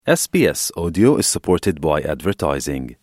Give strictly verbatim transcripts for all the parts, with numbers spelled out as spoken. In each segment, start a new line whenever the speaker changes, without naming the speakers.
S B S Audio is supported by advertising.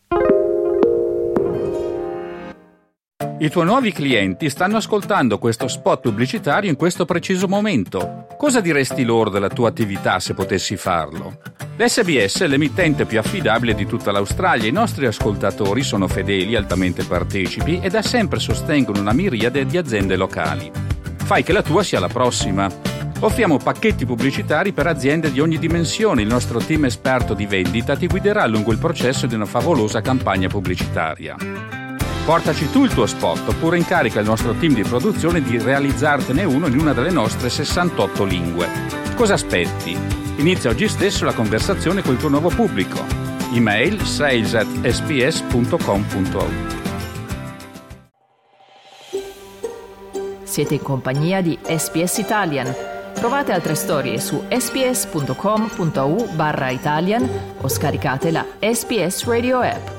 I tuoi nuovi clienti stanno ascoltando questo spot pubblicitario in questo preciso momento. Cosa diresti loro della tua attività se potessi farlo? L'S B S è l'emittente più affidabile di tutta l'Australia. I nostri ascoltatori sono fedeli, altamente partecipi e da sempre sostengono una miriade di aziende locali. Fai che la tua sia la prossima. Offriamo pacchetti pubblicitari per aziende di ogni dimensione. Il nostro team esperto di vendita ti guiderà lungo il processo di una favolosa campagna pubblicitaria. Portaci tu il tuo spot oppure incarica il nostro team di produzione di realizzartene uno in una delle nostre sessantotto lingue. Cosa aspetti? Inizia oggi stesso la conversazione col tuo nuovo pubblico. Email sales at s b s punto com punto a u.
Siete in compagnia di S B S Italian. Trovate altre storie su sbs.com.au barra Italian o scaricate la S B S Radio app.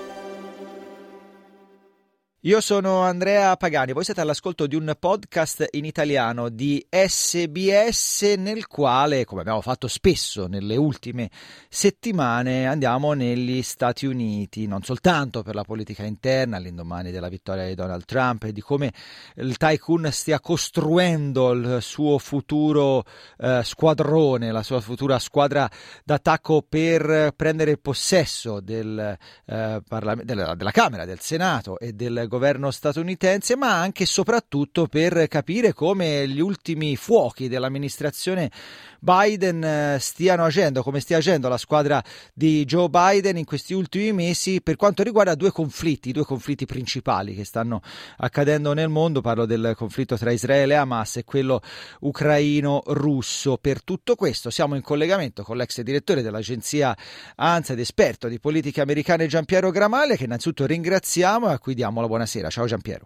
Io sono Andrea Pagani, voi siete all'ascolto di un podcast in italiano di S B S nel quale, come abbiamo fatto spesso nelle ultime settimane, andiamo negli Stati Uniti, non soltanto per la politica interna, all'indomani della vittoria di Donald Trump e di come il tycoon stia costruendo il suo futuro eh, squadrone, la sua futura squadra d'attacco per prendere possesso del, eh, parla- della, della Camera, del Senato e del governo statunitense, ma anche e soprattutto per capire come gli ultimi fuochi dell'amministrazione Biden stiano agendo, come stia agendo la squadra di Joe Biden in questi ultimi mesi per quanto riguarda due conflitti, due conflitti principali che stanno accadendo nel mondo. Parlo del conflitto tra Israele e Hamas e quello ucraino-russo. Per tutto questo siamo in collegamento con l'ex direttore dell'agenzia ANSA ed esperto di politica americane Giampiero Gramaglia, che innanzitutto ringraziamo e a cui diamo la buonasera. Ciao Giampiero.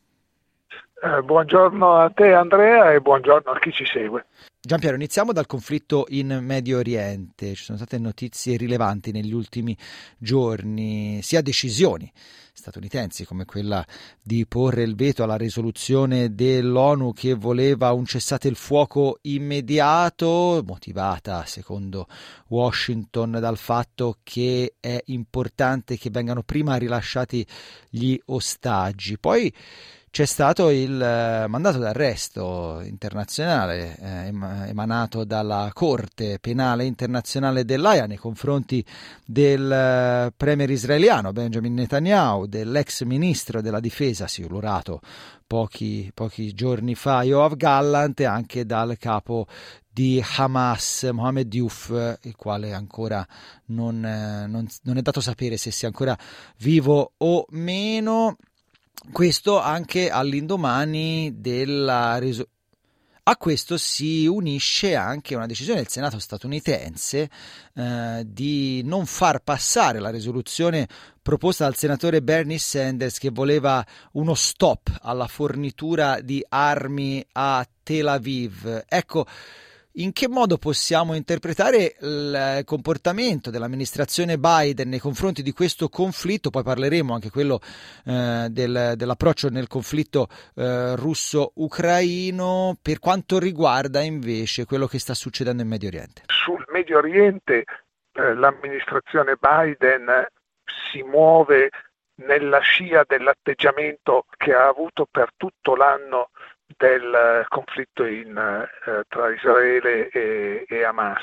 Eh, buongiorno a te Andrea e buongiorno a chi ci segue.
Giampiero, iniziamo dal conflitto in Medio Oriente. Ci sono state notizie rilevanti negli ultimi giorni, sia decisioni statunitensi come quella di porre il veto alla risoluzione dell'ONU che voleva un cessate il fuoco immediato, motivata secondo Washington dal fatto che è importante che vengano prima rilasciati gli ostaggi. Poi c'è stato il mandato d'arresto internazionale eh, emanato dalla Corte Penale Internazionale dell'Aia nei confronti del premier israeliano Benjamin Netanyahu, dell'ex ministro della difesa, sì, ululato pochi, pochi giorni fa, Yoav Gallant, e anche dal capo di Hamas, Mohammed Diouf, il quale ancora non, non, non è dato sapere se sia ancora vivo o meno. Questo anche all'indomani della risoluzione. A questo si unisce anche una decisione del Senato statunitense eh, di non far passare la risoluzione proposta dal senatore Bernie Sanders che voleva uno stop alla fornitura di armi a Tel Aviv. Ecco, in che modo possiamo interpretare il comportamento dell'amministrazione Biden nei confronti di questo conflitto? Poi parleremo anche quello eh, del, dell'approccio nel conflitto eh, russo-ucraino, per quanto riguarda invece quello che sta succedendo in Medio Oriente.
Sul Medio Oriente eh, l'amministrazione Biden si muove nella scia dell'atteggiamento che ha avuto per tutto l'anno del conflitto in, eh, tra Israele e, e Hamas,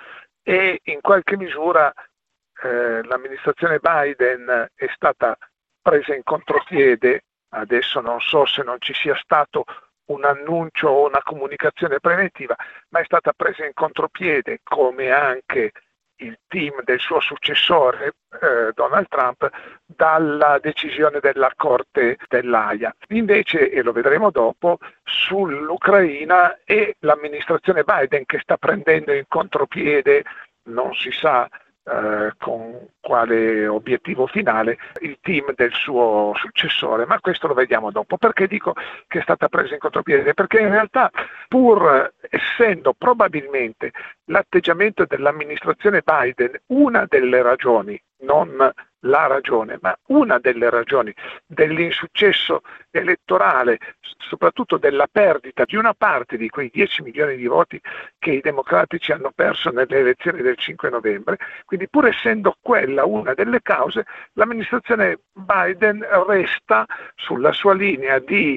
e in qualche misura eh, l'amministrazione Biden è stata presa in contropiede. Adesso non so se non ci sia stato un annuncio o una comunicazione preventiva, ma è stata presa in contropiede, come anche il team del suo successore eh, Donald Trump, dalla decisione della Corte dell'Aia. Invece, e lo vedremo dopo, sull'Ucraina è l'amministrazione Biden che sta prendendo in contropiede, non si sa eh, con quale obiettivo finale, il team del suo successore, ma questo lo vediamo dopo. Perché dico che è stata presa in contropiede? Perché in realtà, pur essendo probabilmente l'atteggiamento dell'amministrazione Biden una delle ragioni non la ragione, ma una delle ragioni dell'insuccesso elettorale, soprattutto della perdita di una parte di quei dieci milioni di voti che i democratici hanno perso nelle elezioni del cinque novembre. Quindi, pur essendo quella una delle cause, l'amministrazione Biden resta sulla sua linea di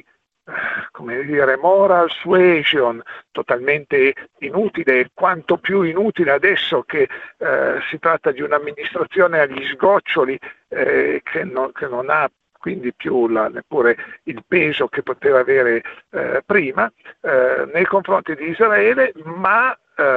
come dire, moral suasion, totalmente inutile, quanto più inutile adesso che eh, si tratta di un'amministrazione agli sgoccioli eh, che, non, che non ha quindi più la, neppure il peso che poteva avere eh, prima eh, nei confronti di Israele, ma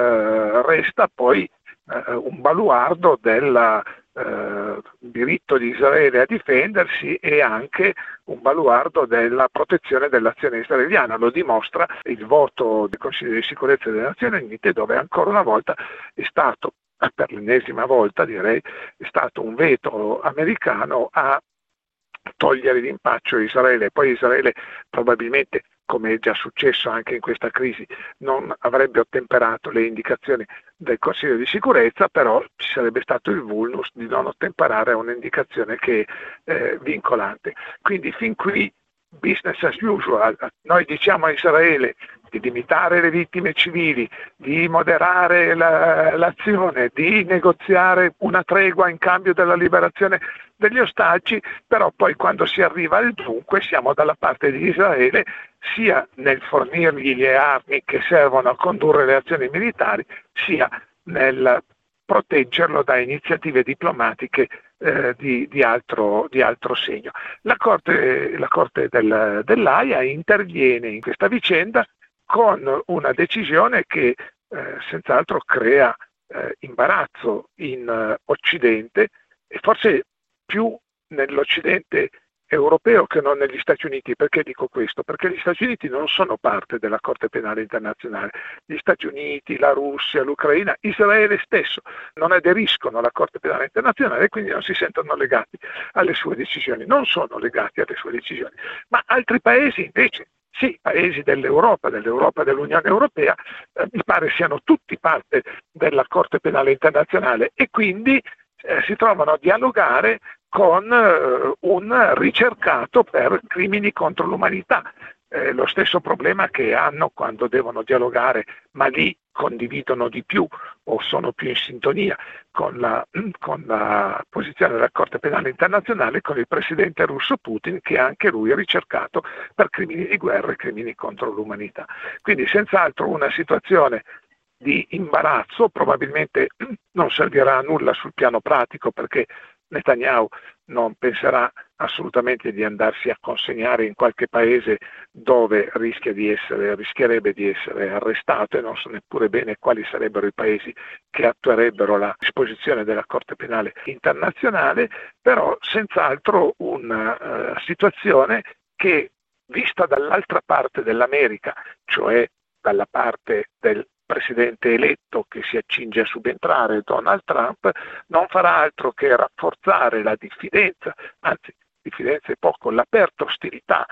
eh, resta poi eh, un baluardo del eh, diritto di Israele a difendersi e anche un baluardo della protezione dell'azione israeliana. Lo dimostra il voto del Consiglio di sicurezza delle Nazioni Unite, dove ancora una volta è stato, per l'ennesima volta direi, è stato un veto americano a togliere d'impaccio Israele. Poi Israele probabilmente, come è già successo anche in questa crisi, non avrebbe ottemperato le indicazioni del Consiglio di sicurezza, però ci sarebbe stato il vulnus di non ottemperare a un'indicazione che è eh, vincolante. Quindi fin qui business as usual. Noi diciamo a Israele di limitare le vittime civili, di moderare la, l'azione, di negoziare una tregua in cambio della liberazione degli ostaggi, però poi quando si arriva al dunque siamo dalla parte di Israele, sia nel fornirgli le armi che servono a condurre le azioni militari, sia nel proteggerlo da iniziative diplomatiche eh, di, di, altro, di altro segno. La Corte, la Corte del, dell'Aia interviene in questa vicenda con una decisione che eh, senz'altro crea eh, imbarazzo in eh, Occidente, e forse più nell'Occidente europeo che non negli Stati Uniti. Perché dico questo? Perché gli Stati Uniti non sono parte della Corte Penale Internazionale. Gli Stati Uniti, la Russia, l'Ucraina, Israele stesso non aderiscono alla Corte Penale Internazionale e quindi non si sentono legati alle sue decisioni, non sono legati alle sue decisioni. Ma altri paesi invece, sì, paesi dell'Europa, dell'Europa, dell'Unione Europea, eh, mi pare siano tutti parte della Corte Penale Internazionale e quindi eh, si trovano a dialogare con eh, un ricercato per crimini contro l'umanità. Eh, lo stesso problema che hanno quando devono dialogare, ma lì condividono di più o sono più in sintonia con la, con la posizione della Corte Penale Internazionale, con il presidente russo Putin, che anche lui è ricercato per crimini di guerra e crimini contro l'umanità. Quindi senz'altro una situazione di imbarazzo, probabilmente non servirà a nulla sul piano pratico, perché Netanyahu non penserà assolutamente di andarsi a consegnare in qualche paese dove rischia di essere, rischierebbe di essere arrestato, e non so neppure bene quali sarebbero i paesi che attuerebbero la disposizione della Corte Penale Internazionale, però senz'altro una uh, situazione che, vista dall'altra parte dell'America, cioè dalla parte del presidente eletto che si accinge a subentrare, Donald Trump, non farà altro che rafforzare la diffidenza, anzi diffidenza è poco, l'aperta ostilità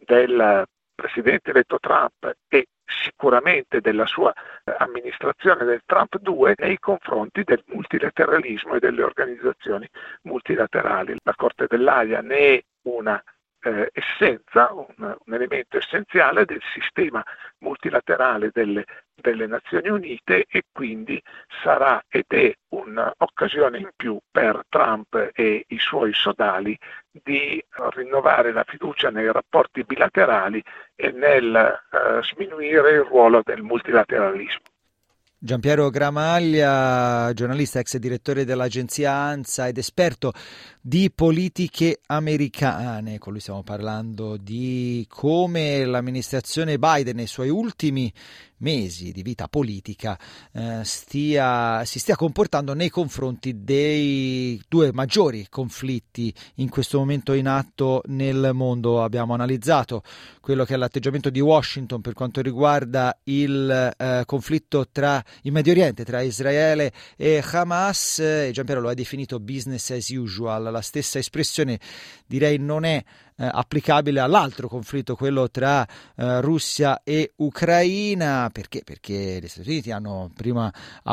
del presidente eletto Trump e sicuramente della sua amministrazione del Trump due nei confronti del multilateralismo e delle organizzazioni multilaterali. La Corte dell'Aia ne è una Eh, essenza, un, un elemento essenziale del sistema multilaterale delle, delle Nazioni Unite, e quindi sarà ed è un'occasione in più per Trump e i suoi sodali di rinnovare la fiducia nei rapporti bilaterali e nel eh, sminuire il ruolo del multilateralismo.
Giampiero Gramaglia, giornalista, ex direttore dell'agenzia ANSA ed esperto di politiche americane. Con lui stiamo parlando di come l'amministrazione Biden nei suoi ultimi mesi di vita politica eh, stia, si stia comportando nei confronti dei due maggiori conflitti in questo momento in atto nel mondo. Abbiamo analizzato quello che è l'atteggiamento di Washington per quanto riguarda il eh, conflitto tra in Medio Oriente tra Israele e Hamas, e Giampiero lo ha definito business as usual. La stessa espressione direi non è eh, applicabile all'altro conflitto, quello tra eh, Russia e Ucraina. Perché? Perché gli Stati Uniti hanno prima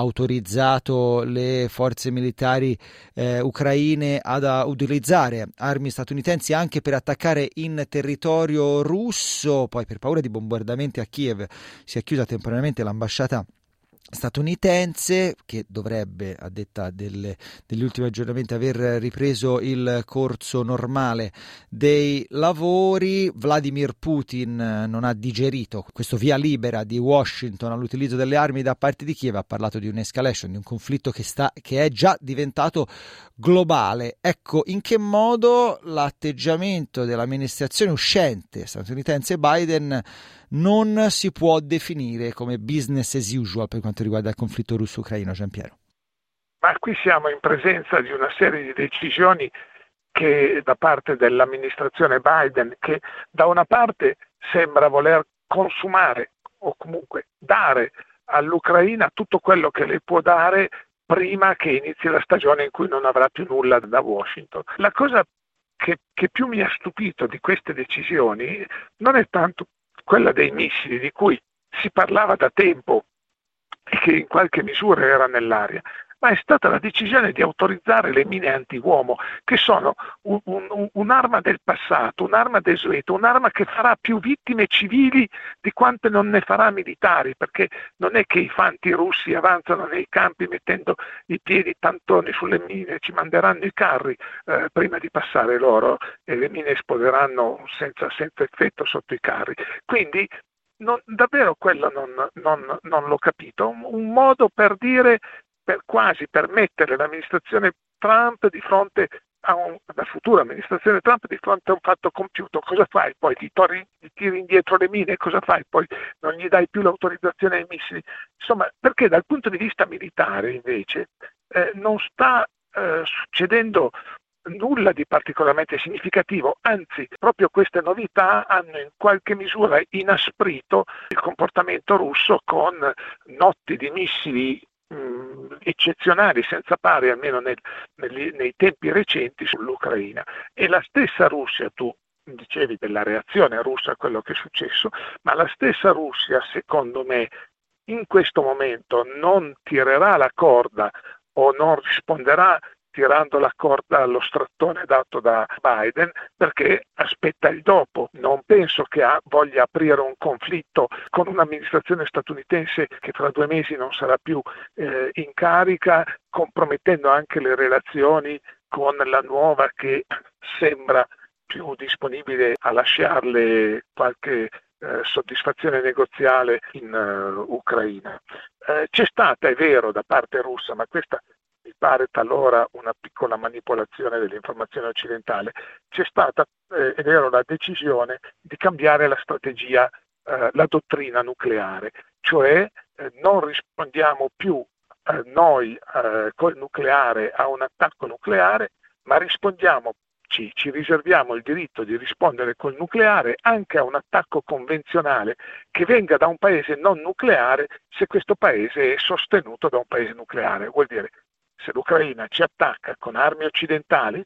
autorizzato le forze militari eh, ucraine ad a utilizzare armi statunitensi anche per attaccare in territorio russo, poi per paura di bombardamenti a Kiev si è chiusa temporaneamente l'ambasciata statunitense, che dovrebbe, a detta delle, degli ultimi aggiornamenti, aver ripreso il corso normale dei lavori. Vladimir Putin non ha digerito questo via libera di Washington all'utilizzo delle armi da parte di Kiev, ha parlato di un'escalation, di un conflitto che, sta, che è già diventato globale. Ecco, in che modo l'atteggiamento dell'amministrazione uscente statunitense Biden non si può definire come business as usual per quanto riguarda il conflitto russo-ucraino, Giampiero?
Ma qui siamo in presenza di una serie di decisioni che da parte dell'amministrazione Biden, che da una parte sembra voler consumare o comunque dare all'Ucraina tutto quello che le può dare prima che inizi la stagione in cui non avrà più nulla da Washington. La cosa che, che più mi ha stupito di queste decisioni non è tanto quella dei missili, di cui si parlava da tempo e che in qualche misura era nell'aria, ma è stata la decisione di autorizzare le mine antiuomo, che sono un, un, un'arma del passato, un'arma desueta, un'arma che farà più vittime civili di quante non ne farà militari, perché non è che i fanti russi avanzano nei campi mettendo i piedi tantoni sulle mine, ci manderanno i carri eh, prima di passare loro e le mine esploderanno senza, senza effetto sotto i carri. Quindi non, davvero quello non, non, non l'ho capito, un, un modo per dire, per quasi permettere l'amministrazione Trump di fronte a un, la futura amministrazione Trump di fronte a un fatto compiuto. Cosa fai poi? Gli, tori, gli tiri indietro le mine? Cosa fai poi? Non gli dai più l'autorizzazione ai missili? Insomma, perché dal punto di vista militare invece eh, non sta eh, succedendo nulla di particolarmente significativo, anzi proprio queste novità hanno in qualche misura inasprito il comportamento russo con notti di missili mh, eccezionali, senza pari, almeno nel, nel, nei tempi recenti, sull'Ucraina. E la stessa Russia, tu dicevi della reazione russa a quello che è successo, ma la stessa Russia, secondo me, in questo momento non tirerà la corda o non risponderà tirando la corda allo strattone dato da Biden, perché aspetta il dopo. Non penso che ha, voglia aprire un conflitto con un'amministrazione statunitense che tra due mesi non sarà più eh, in carica, compromettendo anche le relazioni con la nuova, che sembra più disponibile a lasciarle qualche eh, soddisfazione negoziale in uh, Ucraina. Eh, c'è stata, è vero, da parte russa, ma questa mi pare talora una piccola manipolazione dell'informazione occidentale, c'è stata, eh, è vero, la decisione di cambiare la strategia, eh, la dottrina nucleare, cioè eh, non rispondiamo più eh, noi eh, col nucleare a un attacco nucleare, ma rispondiamo, ci, ci riserviamo il diritto di rispondere col nucleare anche a un attacco convenzionale che venga da un paese non nucleare, se questo paese è sostenuto da un paese nucleare. Vuol dire, se l'Ucraina ci attacca con armi occidentali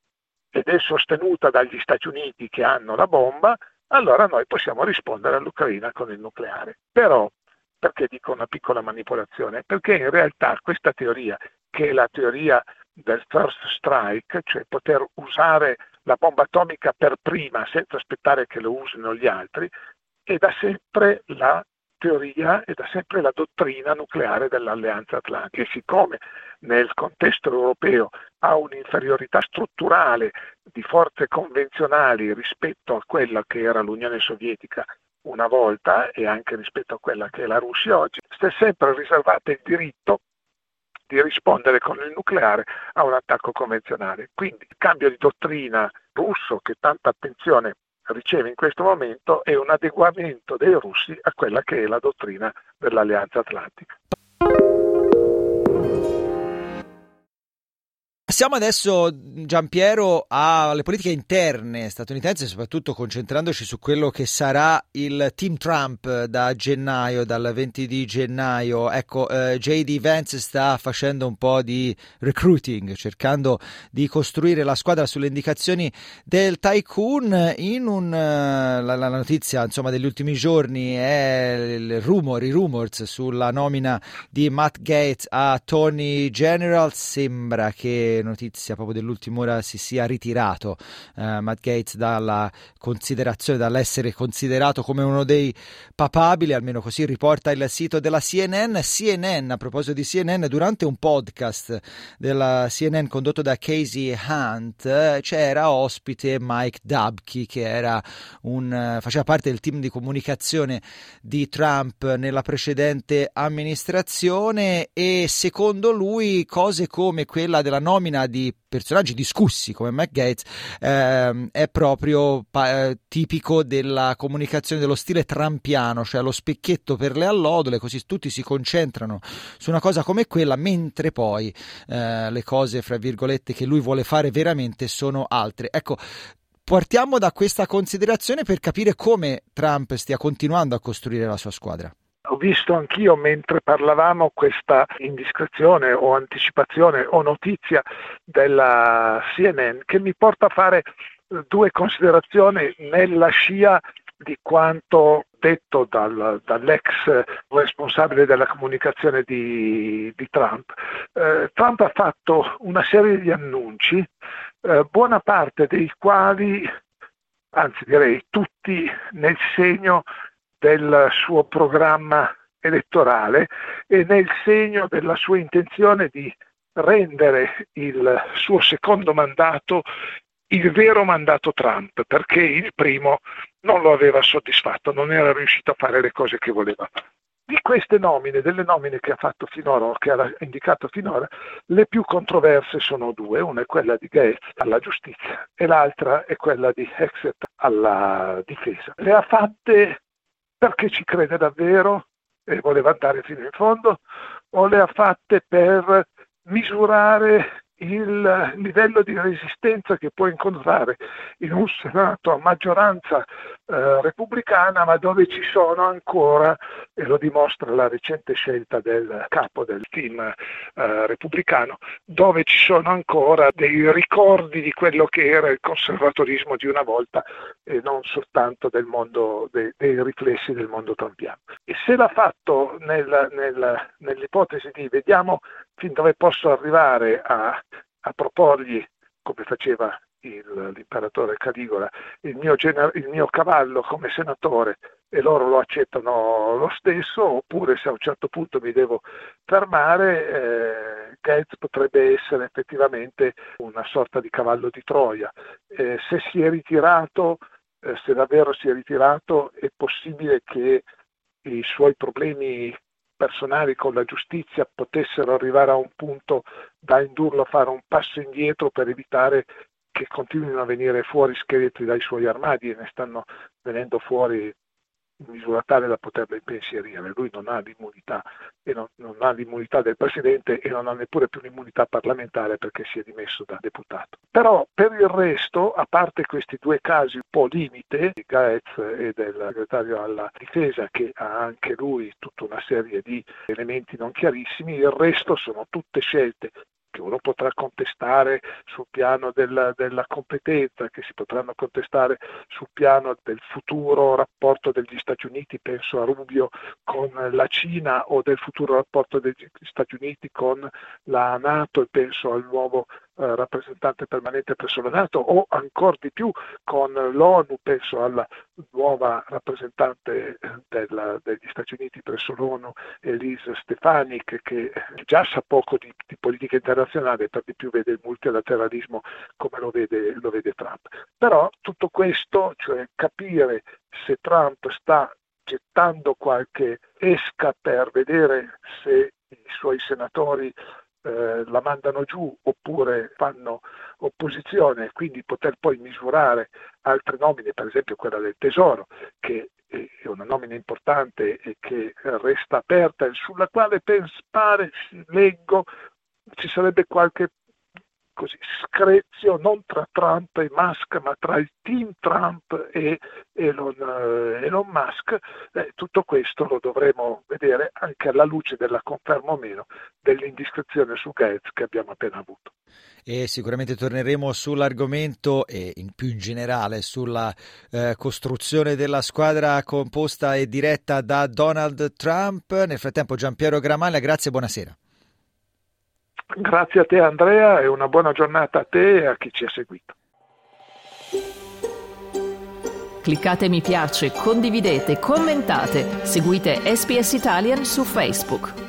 ed è sostenuta dagli Stati Uniti che hanno la bomba, allora noi possiamo rispondere all'Ucraina con il nucleare. Però, perché dico una piccola manipolazione? Perché in realtà questa teoria, che è la teoria del first strike, cioè poter usare la bomba atomica per prima senza aspettare che lo usino gli altri, è da sempre la teoria e da sempre la dottrina nucleare dell'Alleanza Atlantica. E siccome nel contesto europeo ha un'inferiorità strutturale di forze convenzionali rispetto a quella che era l'Unione Sovietica una volta e anche rispetto a quella che è la Russia oggi, si è sempre riservata il diritto di rispondere con il nucleare a un attacco convenzionale. Quindi il cambio di dottrina russo, che tanta attenzione riceve in questo momento, è un adeguamento dei russi a quella che è la dottrina dell'Alleanza Atlantica.
Passiamo adesso, Giampiero, alle politiche interne statunitensi, soprattutto concentrandoci su quello che sarà il Team Trump da gennaio, dal venti di gennaio. Ecco, eh, J D Vance sta facendo un po' di recruiting, cercando di costruire la squadra sulle indicazioni del tycoon. In un, la, la notizia, insomma, degli ultimi giorni è il rumor, i rumors sulla nomina di Matt Gaetz a Attorney General. Sembra che, notizia proprio dell'ultima ora, si sia ritirato uh, Matt Gaetz dalla considerazione, dall'essere considerato come uno dei papabili, almeno così riporta il sito della C N N. C N N, a proposito di C N N, durante un podcast della C N N condotto da Casey Hunt c'era ospite Mike Dubke, che era un, faceva parte del team di comunicazione di Trump nella precedente amministrazione, e secondo lui cose come quella della nomina di personaggi discussi come Matt Gaetz eh, è proprio pa- eh, tipico della comunicazione dello stile trumpiano, cioè lo specchietto per le allodole, così tutti si concentrano su una cosa come quella, mentre poi eh, le cose, fra virgolette, che lui vuole fare veramente sono altre. Ecco, partiamo da questa considerazione per capire come Trump stia continuando a costruire la sua squadra.
Ho visto anch'io, mentre parlavamo, questa indiscrezione o anticipazione o notizia della C N N che mi porta a fare due considerazioni nella scia di quanto detto dal, dall'ex responsabile della comunicazione di, di Trump. Eh, Trump ha fatto una serie di annunci, eh, buona parte dei quali, anzi direi tutti, nel segno del suo programma elettorale e nel segno della sua intenzione di rendere il suo secondo mandato il vero mandato Trump, perché il primo non lo aveva soddisfatto, non era riuscito a fare le cose che voleva fare. Di queste nomine, delle nomine che ha fatto finora o che ha indicato finora, le più controverse sono due: una è quella di Gaetz alla giustizia e l'altra è quella di Hexet alla difesa. Le ha fatte perché ci crede davvero e voleva andare fino in fondo, o le ha fatte per misurare il livello di resistenza che può incontrare in un Senato a maggioranza eh, repubblicana, ma dove ci sono ancora, e lo dimostra la recente scelta del capo del team eh, repubblicano, dove ci sono ancora dei ricordi di quello che era il conservatorismo di una volta e non soltanto del mondo, dei, dei riflessi del mondo trumpiano. E se l'ha fatto nel, nel, nell'ipotesi di vediamo fin dove posso arrivare a, a proporgli, come faceva il, l'imperatore Caligola, il mio, gener- il mio cavallo come senatore, e loro lo accettano lo stesso, oppure se a un certo punto mi devo fermare, eh, Gaetz potrebbe essere effettivamente una sorta di cavallo di Troia. Eh, se si è ritirato, eh, se davvero si è ritirato, è possibile che i suoi problemi personali con la giustizia potessero arrivare a un punto da indurlo a fare un passo indietro per evitare che continuino a venire fuori scheletri dai suoi armadi, e ne stanno venendo fuori in misura tale da poterlo impensierire. Lui non ha l'immunità e non, non ha l'immunità del Presidente e non ha neppure più l'immunità parlamentare perché si è dimesso da deputato. Però per il resto, a parte questi due casi un po' limite, di Gaetz e del segretario alla difesa, che ha anche lui tutta una serie di elementi non chiarissimi, il resto sono tutte scelte che uno potrà contestare sul piano della, della competenza, che si potranno contestare sul piano del futuro rapporto degli Stati Uniti, penso a Rubio, con la Cina, o del futuro rapporto degli Stati Uniti con la NATO, e penso al nuovo eh, rappresentante permanente presso la NATO, o ancora di più con l'ONU, penso alla nuova rappresentante della, degli Stati Uniti presso l'ONU, Elise Stefanik, che già sa poco di, di politica internazionale, per di più vede il multilateralismo come lo vede, lo vede Trump. Però tutto questo, cioè capire se Trump sta gettando qualche esca per vedere se i suoi senatori eh, la mandano giù oppure fanno opposizione, quindi poter poi misurare altre nomine, per esempio quella del Tesoro, che è una nomina importante e che resta aperta e sulla quale pare, leggo, ci sarebbe qualche così, screzio non tra Trump e Musk, ma tra il team Trump e Elon, eh, Elon Musk. Eh, tutto questo lo dovremo vedere anche alla luce della conferma o meno dell'indiscrezione su Gates che abbiamo appena avuto.
E sicuramente torneremo sull'argomento e in più in generale sulla eh, costruzione della squadra composta e diretta da Donald Trump. Nel frattempo Giampiero Gramaglia, grazie e buonasera.
Grazie a te Andrea e una buona giornata a te e a chi ci ha seguito.
Cliccate mi piace, condividete, commentate, seguite S B S Italian su Facebook.